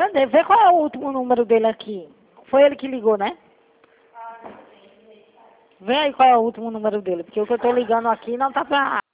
Cadê? Vê qual é o último número dele aqui. Foi ele que ligou, né? Vê aí qual é o último número dele, porque o que eu tô ligando aqui não tá pra